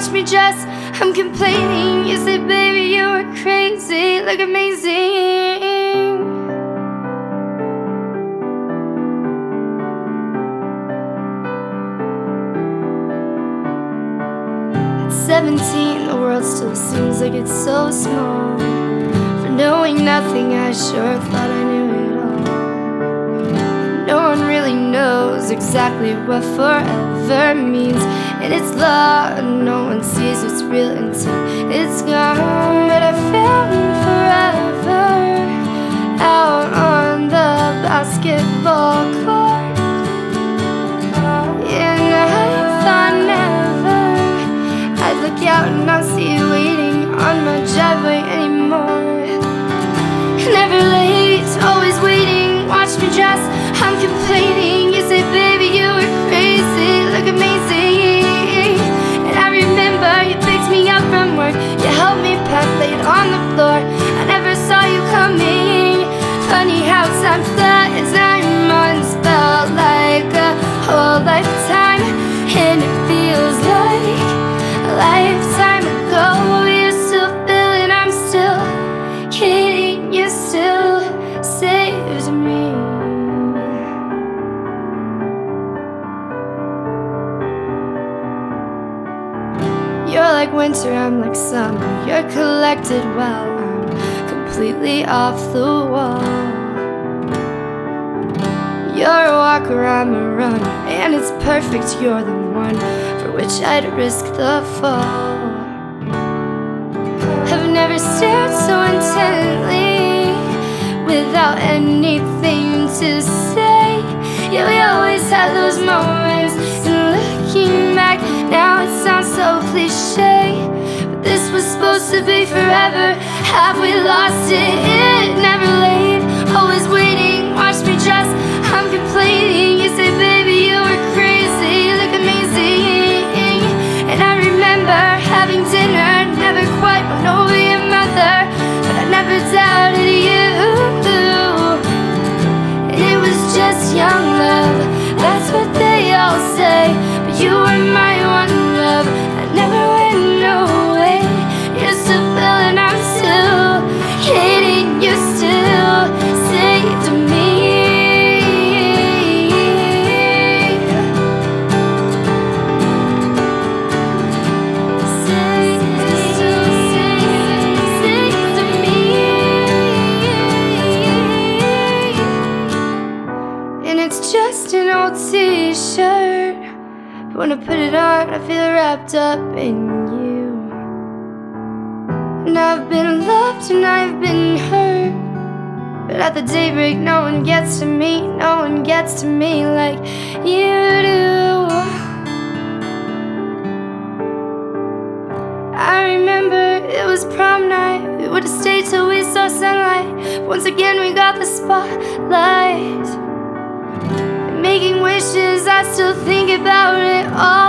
watch me dress. I'm complaining. You say, baby, you were crazy, look amazing. At 17, the world still seems like it's so small. For knowing nothing, I sure thought I knew it all. No one really knows exactly what forever means, and it's law. No one sees what's real until it's gone. But I found forever out on the basketball court, and I thought never I'd look out and not see you waiting on my driveway anymore. Never late, always waiting, watch me dress. I'm complaining. You say, baby, you were crazy, look amazing. And I remember you picked me up from work, you helped me pack, laid on the floor. I never saw you coming. Funny how time flies. 9 months felt like a whole lifetime, and it feels like a lifetime ago. You're still feeling, I'm still kidding. You still saved me. You're like winter, I'm like summer. You're collected while I'm completely off the wall. You're a walker, I'm a runner, and it's perfect, you're the one for which I'd risk the fall. I've never stared so intently without anything to say. Yeah, we always had those moments, and looking back now it sounds so cliche, but this was supposed to be forever. Have we lost it? It never late, always waiting, watch me dress. I'm complaining. You say, baby, you were crazy, look amazing. And I remember having dinner, never quite won over your mother, but I never doubted you. And it was just young love, that's what they all say. But you were my one love, I never went away. You're still feeling, I'm still kidding. You still saved me. Just an old t-shirt, but when I put it on I feel wrapped up in you. And I've been loved and I've been hurt, but at the daybreak no one gets to me, no one gets to me like you do. I remember it was prom night, we would've stayed till we saw sunlight, but once again we got the spotlight. Making wishes, I still think about it all.